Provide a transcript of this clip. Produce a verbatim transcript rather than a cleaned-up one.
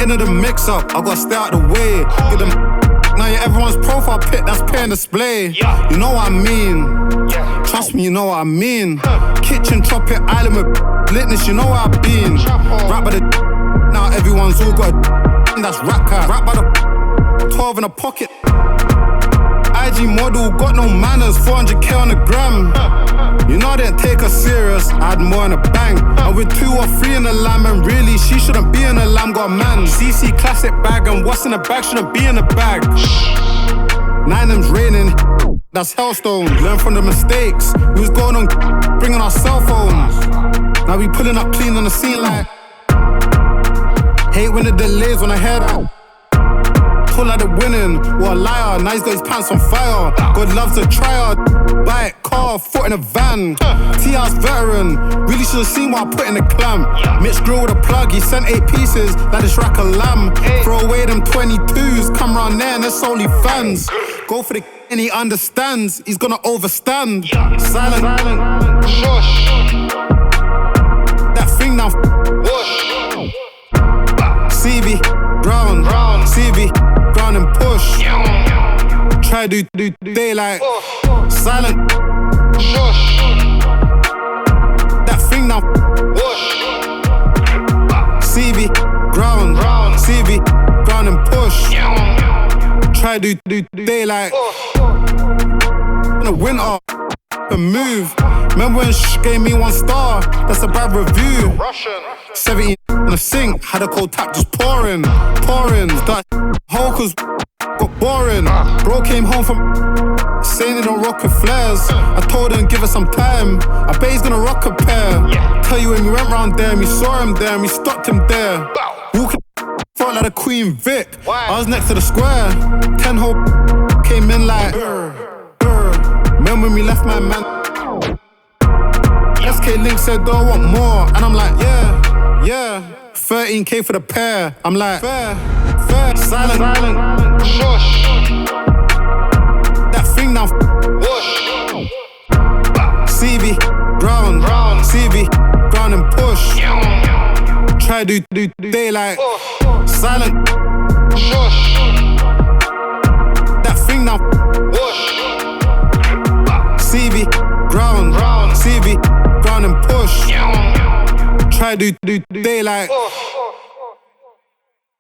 into the mix up, I gotta stay out the way. Get them now yeah, everyone's profile pic, that's paying display. You know what I mean? Trust me, you know what I mean. Kitchen, Tropic Island with litness, you know where I've been. Rap by the now everyone's all got a that's rap cat. Rap by the twelve in a pocket. I G model, got no manners, four hundred K on the gram. You know I didn't take her serious, I had more in the bank. And with two or three in the lamb, and really, she shouldn't be in the lamb, got a man. C C classic bag, and what's in the bag shouldn't be in the bag. Nine M's raining, that's Hellstone. Learn from the mistakes, we was going on bringing our cell phones. Now we pulling up clean on the scene like hate when the delays when I hear that. Pull like the winning, what a liar. Now he's got his pants on fire. God loves a trier. Bike, car, foot in a van. T R's veteran, really should've seen what I put in the clamp. Mitch grill with a plug, he sent eight pieces like this rack of lamb. Throw away them twenty-twos, come round there and there's only fans. Go for the and he understands, he's gonna overstand. Silent, shush. That thing now, whoosh. C V, ground, C V, ground and push. Try to do, do daylight. Silent, shush. That thing now, whoosh. C V, ground, C V, ground and push. Try to do, do daylight. In the winter, a move. Remember when Shh gave me one star? That's a bad review. seventeen in the sink, had a cold tap just pouring, pouring. That hokers got boring. Bro came home from saying he don't rock with flares. I told him give us some time. I bet he's gonna rock a pair. Tell you when we went round there, and we saw him there, and we stopped him there. Walking felt like a Queen Vic. I was next to the square. Ten hole came in like. Remember when we left my man? S K Link said, do I want more? And I'm like, yeah, yeah. thirteen K for the pair. I'm like, fair, fair. Silent, silent, shush. That thing now, whoosh. C V, ground, C V, ground and push. Try to do, do daylight. Silent, shush. That thing now, whoosh. C V, ground, C V, ground and push. Try to do, do daylight.